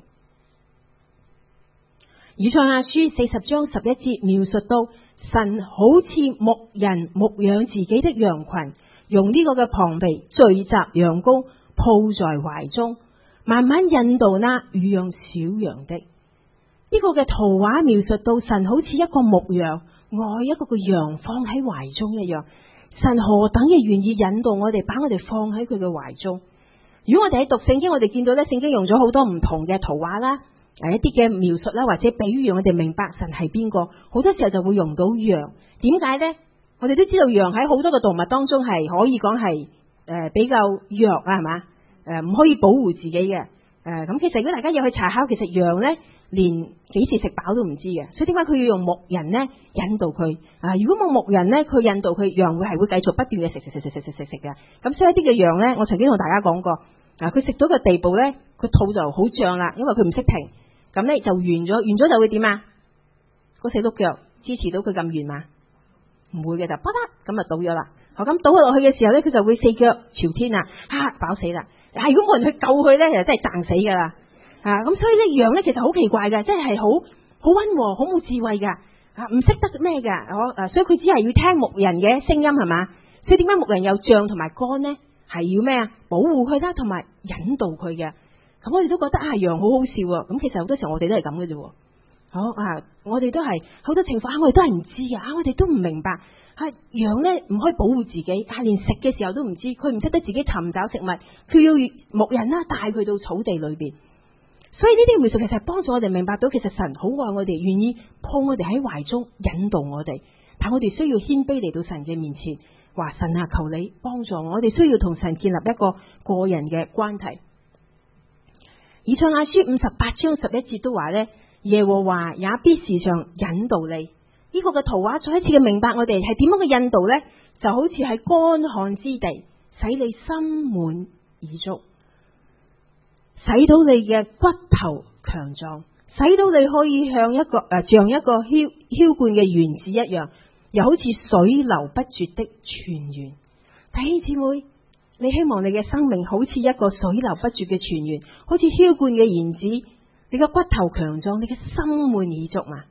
S1: 以賽亞書四十章十一節描述到，神好似牧人牧養自己的羊群，用呢個嘅膀臂聚集羊羔，抱在懷中。慢慢引導那乳養小羊的。呢、這個嘅圖畫描述到神好似一個牧羊愛一個個羊放喺懷中一樣，神何等嘅願意引導我哋，把我哋放喺佢嘅懷中。如果我哋喺讀聖經，我哋見到咧，聖經用咗好多唔同嘅圖畫啦，誒一啲嘅描述啦，或者比喻，讓我哋明白神係邊個。好多時候就會用到羊，點解呢？我哋都知道羊喺好多嘅動物當中係可以講係誒比較弱啊，係嘛？誒，唔可以保護自己嘅。誒、呃，咁其實如果大家要去查考，其實羊咧連幾時食飽都唔知嘅，所以點解佢要用牧人咧引導佢？啊，如果冇牧人咧，佢引導佢，羊會係會繼續不斷嘅食食食食食食食食嘅。咁所以一啲嘅羊咧，我曾經同大家講過，啊，佢食到個地步咧，佢肚就好脹啦，因為佢唔識停，咁咧就圓咗，圓咗就會點啊？嗰四碌腳支持到佢咁圓嘛？唔會嘅，就啪嗒咁就倒咗啦。好，咁倒咗落去嘅時候咧，佢就會四腳朝天啦，吓飽死啦。係如果冇人去救佢咧，其實真係賺死噶啦，啊咁所以咧羊咧其實好奇怪嘅，真係好好溫和，好冇智慧噶，啊唔識得咩噶，我啊所以佢只係要聽牧人嘅聲音係嘛，所以點解牧人有杖同埋竿咧？係要咩啊？保護佢啦，同埋引導佢嘅。咁我哋都覺得啊羊好好笑啊，咁其實好多時候我哋都係咁嘅啫。好啊，我哋都係好多情況，我哋都係唔知啊，我哋都唔明白。係羊咧唔可以保護自己，係連食嘅時候都唔知，佢唔識得自己尋找食物，佢要牧人啦帶佢到草地裏邊。所以呢啲描述其實係幫助我哋明白到，其實神好愛我哋，願意抱我哋喺懷中，引導我哋。但我哋需要謙卑嚟到神嘅面前，話神啊，求你幫助我，我哋需要同神建立一個個人嘅關係。以賽亞書五十八章十一節都話咧，耶和華也必時常引導你。呢個嘅圖畫再一次嘅明白我哋係點樣嘅引導呢？就好似喺乾旱之地，使你心滿意足，使到你嘅骨頭強壯，使到你可以像一個誒、呃、像一個澆澆灌嘅園子一樣，又好似水流不絕的泉源。弟兄姊妹，你希望你嘅生命好似一個水流不絕嘅泉源，好似澆灌嘅園子，你嘅骨頭強壯，你嘅心滿意足嘛？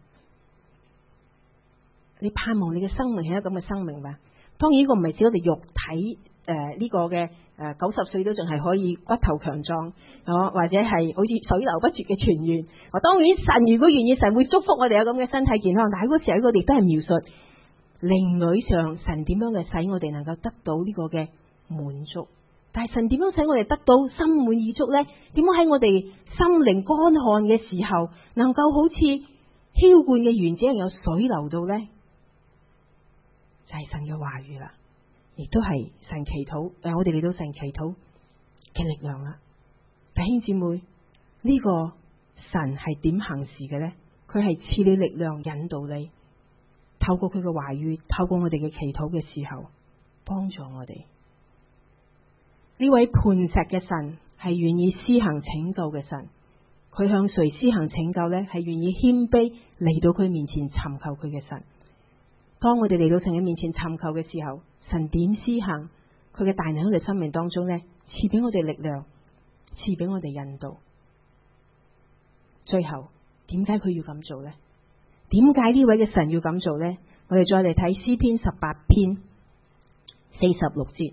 S1: 你盼望你嘅生命係一個咁嘅生命吧？當然呢個唔係指我哋肉體誒呢個嘅誒九十歲都仲係可以骨頭強壯，哦或者係好似水流不絕嘅泉源。我當然神如果願意，神會祝福我哋有咁嘅身體健康。但係嗰時候我哋都係描述靈裏上神點樣嘅使我哋能夠得到呢個嘅滿足。但係神點樣使我哋得到心滿意足呢？點樣喺我哋心靈乾旱嘅時候，能夠好似澆灌嘅園子一樣有水流到呢？就係、是、神嘅話語啦，亦都係神祈禱誒，我哋嚟到神祈禱嘅力量啦。弟兄姊妹，呢、這個神係點行事嘅呢？佢係賜你力量，引導你，透過佢嘅話語，透過我哋嘅祈禱嘅時候，幫助我哋。呢位磐石嘅神係願意施行拯救嘅神，佢向誰施行拯救呢？係願意謙卑嚟到佢面前尋求佢嘅神。當我哋嚟到神嘅面前尋求嘅時候，神點施行佢嘅大能喺我哋生命當中呢？賜俾我哋力量，賜俾我哋引導。最後點解佢要咁做呢？點解呢位嘅神要咁做呢？我哋再嚟睇詩篇十八篇四十六節。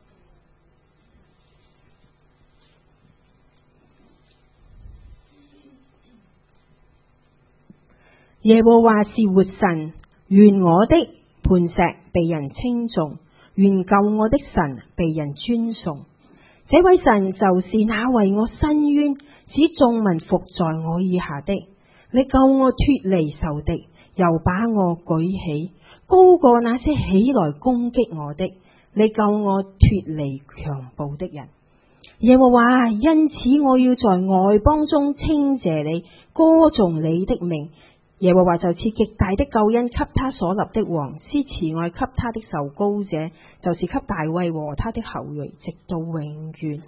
S1: 耶和華是活神，願我的磐石被人稱頌，願救我的神被人尊崇。這位神就是那為我伸冤，使眾民服在我以下的。你救我脫離仇敵，又把我舉起，高過那些起來攻擊我的。你救我脫離強暴的人。耶和華，因此我要在外邦中稱謝你，歌頌你的名。耶和華就賜極大的救恩給他所立的王，施慈愛給他的受膏者，就是給大衛和他的後裔，直到永遠。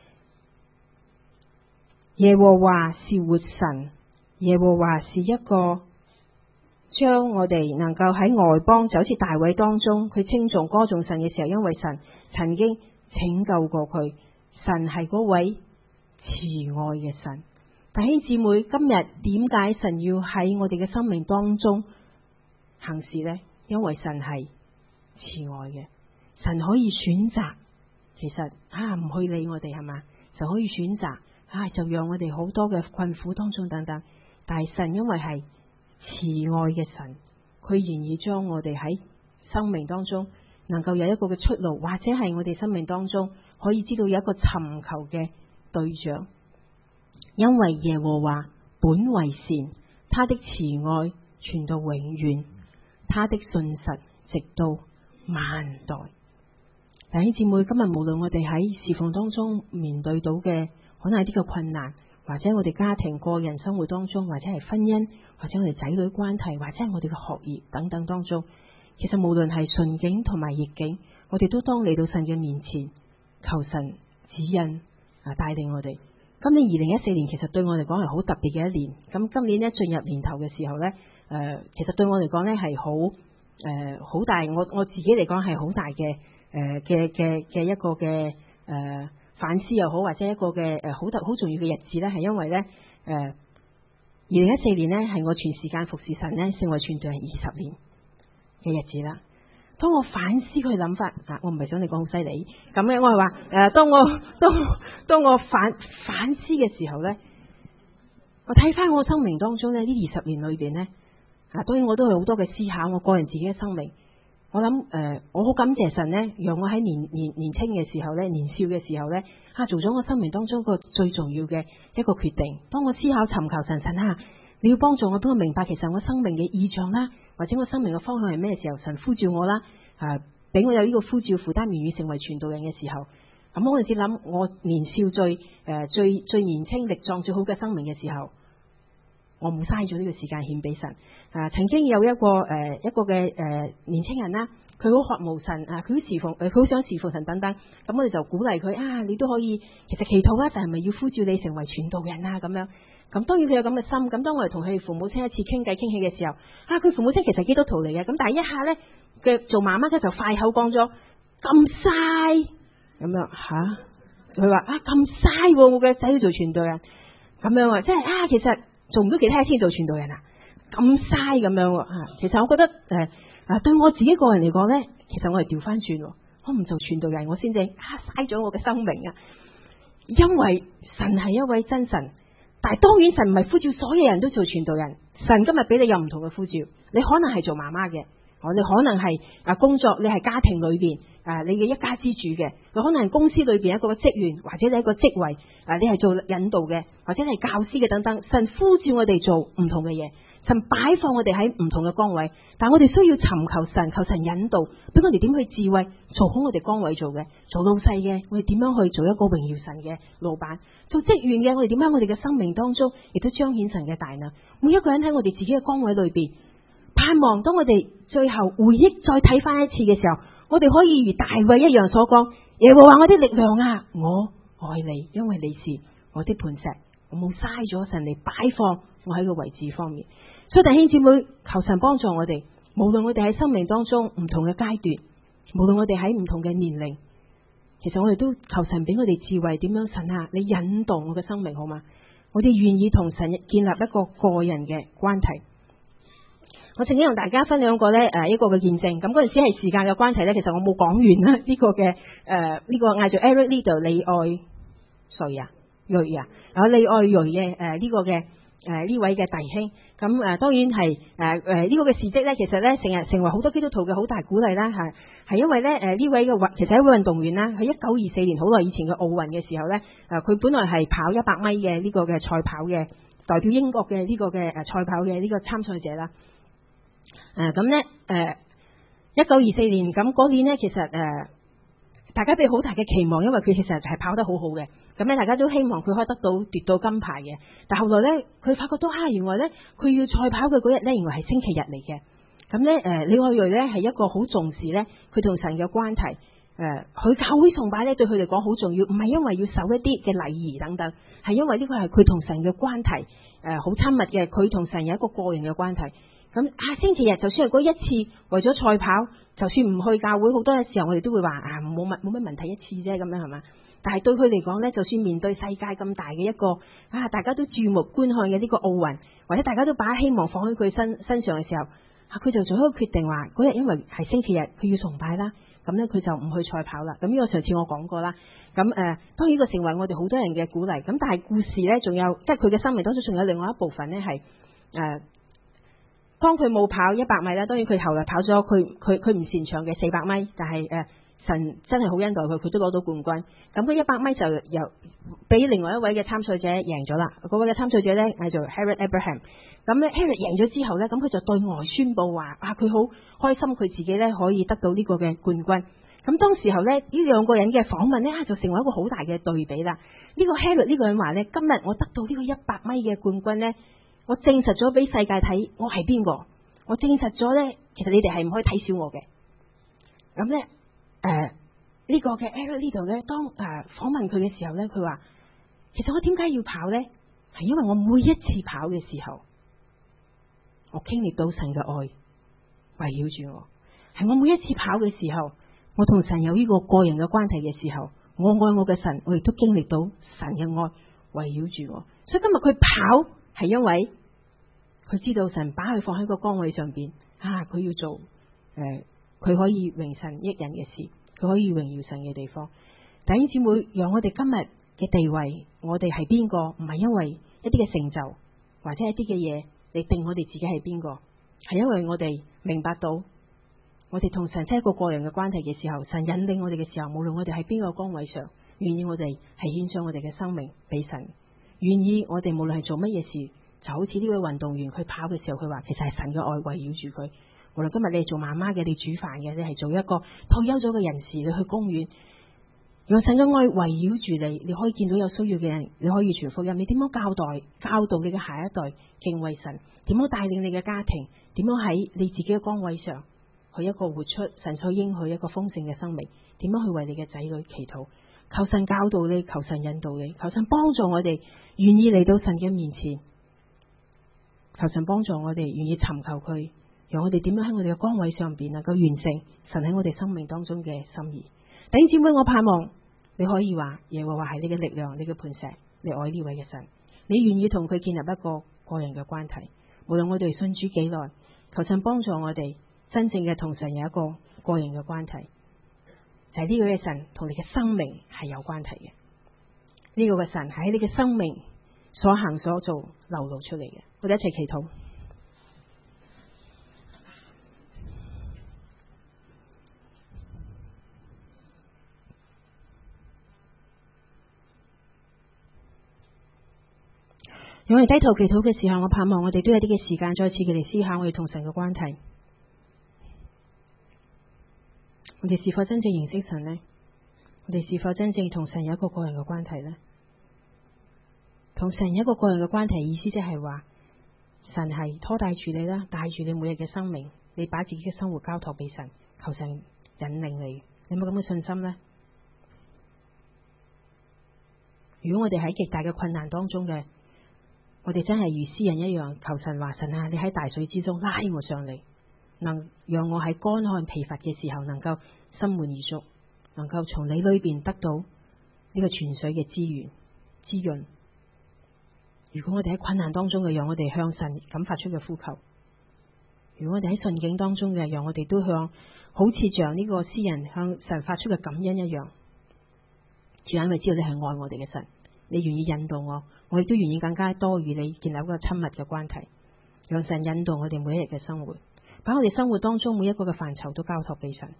S1: 耶和華是活神，耶和華是一個將我哋能夠喺外邦，就好似大衛當中，佢稱頌歌頌神嘅時候，因為神曾經拯救過佢，神係嗰位慈愛嘅神。弟兄姊妹，今日點解神要喺我哋嘅生命當中行事呢？因為神係慈愛嘅，神可以選擇，其實啊唔去理我哋係嘛，就可以選擇啊就讓我哋好多嘅困苦當中等等。但係神因為係慈愛嘅神，佢願意將我哋喺生命當中能夠有一個嘅出路，或者係我哋生命當中可以知道有一個尋求嘅對象。因為耶和華本為善，他的慈愛傳到永遠，他的信實直到萬代。弟兄姊妹，今日無論我哋喺侍奉當中面對到嘅可能係啲嘅困難，或者我哋家庭個人生活當中，或者係婚姻，或者我哋仔女關係，或者係我哋嘅學業等等當中，其實無論係順境同埋逆境，我哋都當嚟到神嘅面前，求神指引啊，帶領我哋。今年二零一四年其實對我嚟講係好特別嘅一年。咁今年咧進入年頭嘅時候咧，誒、呃，其實對我嚟講咧係好誒好大，我我自己嚟講係好大嘅誒嘅嘅嘅一個嘅誒、呃、反思又好，或者一個嘅誒好特好重要嘅日子咧，係因為咧誒二零一四年咧係我全時間服侍神咧成為傳道人二十年嘅日子啦。當我反思佢諗法啊，我唔係想你講好犀利咁樣，我係話誒，當我當當我反反思嘅時候咧，我睇翻我生命當中咧呢二十年裏邊咧啊，當然我都係好多嘅思考，我個人自己嘅生命，我諗誒、呃，我好感謝神咧，讓我喺年年年輕嘅時候咧，年少嘅時候咧啊，做咗我生命當中個最重要嘅一個決定。當我思考尋求神神啊，你要幫助我，俾我明白其實我生命嘅意象啦。或者我生命嘅方向係咩時候，神呼召我啦，啊，俾我有呢個呼召負擔願意成為傳道人嘅時候，咁我嗰陣時諗，我年少最誒、呃、最最年輕力壯最好嘅生命嘅時候，我冇嘥咗呢個時間獻俾神。啊，曾經有一個誒、呃、一個嘅誒、呃、年輕人啦，佢好渴慕神啊，佢好侍奉誒，佢好想侍奉神等等，咁我哋就鼓勵佢啊，你都可以其實祈禱啦，就係咪要呼召你成為傳道人啊咁樣。咁當然佢有咁嘅心，咁當我哋同佢父母親一次傾偈傾起嘅時候，啊，佢父母親其實基督徒嚟嘅，咁但係一下咧嘅做媽媽嘅就快口講咗咁嘥咁樣吓，佢話啊咁嘥，我嘅仔要做傳道人咁樣啊，即係啊其實做唔到其他嘢先做傳道人啊，咁嘥咁樣啊，其實我覺得誒啊對我自己個人嚟講咧，其實我係調翻轉我唔做傳道人，我先至嘥咗我嘅生命啊！因為神係一位真神，但係當然神唔係呼召所有人都做傳道人。神今日俾你有唔同嘅呼召，你可能係做媽媽嘅，我你可能係啊工作，你係家庭裏邊啊你嘅一家之主嘅，你可能係公司裏邊一個職員，或者你一個職位啊，你係做引導嘅，或者你係教師嘅等等。神呼召我哋做唔同嘅嘢。神擺放我哋喺唔同嘅崗位，但係我哋需要尋求神，求神引導，俾我哋點去智慧做好我哋崗位做嘅，做老細嘅，我哋點樣去做一個榮耀神嘅老闆，做職員嘅，我哋點樣我哋嘅生命當中亦都彰顯神嘅大能。每一個人喺我哋自己嘅崗位裏邊，盼望當我哋最後回憶再睇翻一次嘅時候，我哋可以如大衛一樣所講：耶和華我的力量啊，我愛你，因為你是我的磐石，我冇嘥咗神嚟擺放我喺個位置方面。所以弟兄姊妹，求神幫助我哋，無論我哋喺生命當中唔同嘅階段，無論我哋喺唔同嘅年齡，其實我哋都求神俾我哋智慧，點樣神啊，你引導我嘅生命好嗎？我哋願意同神建立一個個人嘅關係。我曾經同大家分享過呢誒一個嘅見證，咁嗰陣時係時間嘅關係呢，其實我冇講完啦。呢、這個嘅誒呢個嗌做 Eric Liddell 李愛誰啊瑞啊，啊李愛瑞嘅誒呢個嘅。誒呢、呃、位嘅弟兄，咁誒、呃、當然係誒誒呢個嘅事蹟咧，其實咧成日成為好多基督徒嘅好大鼓勵啦，係係因為咧誒呢、呃、位嘅運，其實係一位運動員啦，喺一九二四年好耐以前嘅奧運嘅時候咧，誒、呃、佢本來係跑一百米嘅呢個嘅賽跑嘅，代表英國嘅呢個嘅誒賽跑嘅呢個參賽者啦。誒咁咧誒一九二四年咁嗰年咧，其實誒、呃、大家俾好大嘅期望，因為佢其實係跑得好好嘅。咁咧，大家都希望佢可以得到奪到金牌嘅，但後來咧，佢發覺到啊，原來咧佢要賽跑嘅嗰日咧，原來係星期日嚟嘅。咁咧，誒李愛瑞咧係一個好重視咧，佢同神嘅關係，誒、呃、佢教會崇拜咧對佢嚟講好重要，唔係因為要守一啲嘅禮儀等等，係因為呢個係佢同神嘅關係，誒好親密嘅，佢同神有一個個人嘅關係。咁啊，星期日就算係嗰一次為咗賽跑，就算唔去教會，好多嘅時候我哋都會話啊冇乜冇乜問題一次啫，咁樣係嘛？但係對佢嚟講咧，就算面對世界咁大嘅一個啊，大家都注目觀看嘅呢個奧運，或者大家都把希望放喺佢身身上嘅時候，啊，佢就做一個決定話，嗰日因為係星期日，佢要崇拜啦，咁咧佢就唔去賽跑啦。咁呢個上次我講過啦。咁誒、呃，當然呢個成為我哋好多人嘅鼓勵。咁但係故事咧，仲有即係佢嘅生命當中仲有另外一部分咧，係誒、呃，當佢冇跑一百米啦，當然佢後來跑咗佢佢佢唔擅長嘅四百米，但係誒。呃神真係好恩待佢，佢都攞到冠軍。咁佢一百米就由俾另外一位嘅參賽者贏咗啦。嗰位嘅參賽者咧嗌做 Harold Abraham。咁咧 Harold 贏咗之後咧，咁佢就對外宣佈話：啊，佢好開心，佢自己咧可以得到呢個嘅冠軍。咁當時候咧，呢兩個人嘅訪問咧，就成為一個好大嘅對比啦。呢個 Harold 呢個人話咧：今日我得到呢個一百米嘅冠軍咧，我證實咗俾世界睇我係邊個。我證實咗咧，其實你哋係唔可以睇小我嘅。咁咧。誒，呃這個、呢個嘅 Eric 呢度咧，當誒訪、呃、問佢嘅時候咧，佢話：其實我點解要跑咧？係因為我每一次跑嘅時候，我經歷到神嘅愛圍繞住我。係我每一次跑嘅時候，我同神有呢個個人嘅關係嘅時候，我愛我嘅神，我亦都經歷到神嘅愛圍繞住我。所以今日佢跑係因為佢知道神把佢放喺個崗位上邊啊，佢要做誒。呃佢可以榮神益人嘅事，佢可以榮耀神嘅地方。弟兄姊妹，讓我哋今日嘅地位，我哋係邊個？唔係因為一啲嘅成就或者一啲嘅嘢嚟定我哋自己係邊個，係因為我哋明白到我哋同神即係一個個人嘅關係嘅時候，神引領我哋嘅時候，無論我哋喺邊個崗位上，願意我哋係獻上我哋嘅生命俾神，願意我哋無論係做乜嘢事，就好似呢位運動員佢跑嘅時候，佢話其實係神嘅愛圍繞住佢。無論今日你係做媽媽嘅，你煮飯嘅，你係做一個退休咗嘅人士，你去公園，讓神嘅愛圍繞住你，你可以見到有需要嘅人，你可以傳福音。你點樣教代教導你嘅下一代敬畏神？點樣帶領你嘅家庭？點樣喺你自己嘅崗位上去一個活出神所應許一個豐盛嘅生命？點樣去為你嘅仔女祈禱？求神教導你，求神引導你，求神幫助我哋願意嚟到神嘅面前，求神幫助我哋願意尋求佢。讓我哋點樣喺我哋嘅崗位上邊能夠完成神喺我哋生命當中嘅心意。弟兄姊妹，我盼望你可以話耶和華係你嘅力量，你嘅磐石，你愛呢位嘅神，你願意同佢建立一個個人嘅關係。無論我哋信主幾耐，求神幫助我哋真正嘅同神有一個個人嘅關係。 就係呢個嘅神同你嘅生命係有關係嘅。呢個嘅神係喺你嘅生命所行所做流露出嚟嘅。我哋一齊祈禱。當我哋低頭祈禱嘅時候，我盼望我哋都有啲嘅時間再次嘅嚟思考我哋同神嘅關係。我哋是否真正認識神呢？我哋是否真正同神有一個個人嘅關係呢？同神有一個個人嘅關係，意思即係話神係拖帶住你啦，帶住你每日嘅生命，你把自己嘅生活交託俾神，求神引領你。你有冇咁嘅信心呢？如果我哋喺極大嘅困難當中嘅，我哋真係如詩人一樣，求神話，神啊，你喺大水之中拉我上嚟，能讓我喺乾旱疲乏嘅時候能夠心滿意足，能夠從你裏邊得到呢個泉水嘅資源滋潤。如果我哋喺困難當中嘅，讓我哋向神咁發出嘅呼求；如果我哋喺順境當中嘅，讓我哋都向好似像呢個詩人向神發出嘅感恩一樣。主啊，因為知道你係愛我哋嘅神，你願意引導我，我亦都願意更加多與你建立一個親密嘅關係，讓神引導我哋每一日嘅生活，把我哋生活當中每一個嘅範疇都交託俾神。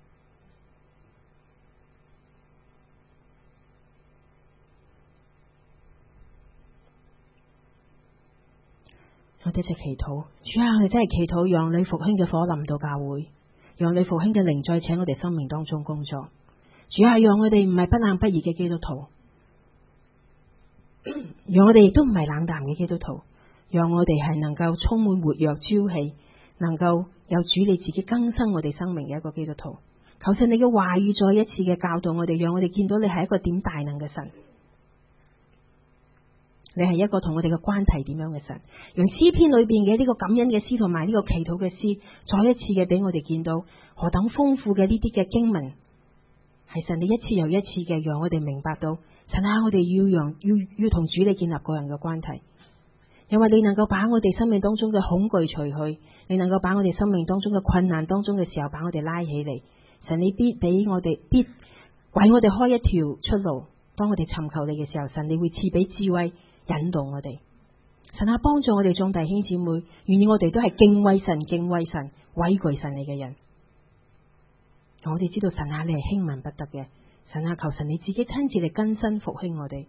S1: 我哋一齊祈禱，主啊，我哋真係祈禱，讓你復興嘅火臨到教會，讓你復興嘅靈再請我哋生命當中工作。主啊，讓我哋唔係不冷不熱嘅基督徒，讓我哋亦都唔係冷淡嘅基督徒，讓我哋係能夠充滿活躍朝氣，能夠有主你自己更新我哋生命嘅一個基督徒。求神你嘅話語再一次嘅教導我哋，讓我哋見到你係一個點大能嘅神，你係一個同我哋嘅關係點樣嘅神。用詩篇裏邊嘅呢個感恩嘅詩同埋呢個祈禱嘅詩，再一次嘅俾我哋見到何等豐富嘅呢啲嘅經文，係神你一次又一次嘅讓我哋明白到，神啊，我哋要讓要要同主你建立個人嘅關係，因為你能夠把我哋生命當中嘅恐懼除去，你能夠把我哋生命當中嘅困難當中嘅時候把我哋拉起嚟。神你必俾我哋必為我哋開一條出路，當我哋尋求你嘅時候，神你會賜俾智慧引導我哋。神啊，幫助我哋眾弟兄姊妹，願意我哋都係敬畏神、敬畏神、畏懼神你嘅人。我哋知道神啊，你係輕慢不得嘅。神啊，求神你自己親自嚟更新復興我哋，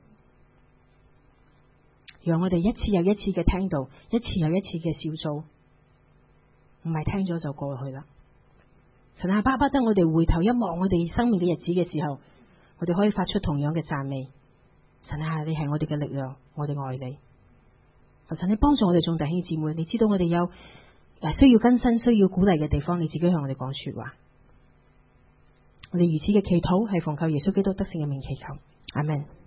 S1: 讓我哋一次又一次嘅聽到，一次又一次嘅少做，唔係聽咗就過去啦。神啊，巴不得我哋回頭一望我哋生命嘅日子嘅時候，我哋可以發出同樣嘅讚美。神啊，你係我哋嘅力量，我哋愛你。求神你幫助我哋眾弟兄姊妹，你知道我哋有需要更新、需要鼓勵嘅地方，你自己向我哋講說話。我哋如此嘅祈禱係奉靠耶穌基督得勝嘅名祈求，阿們。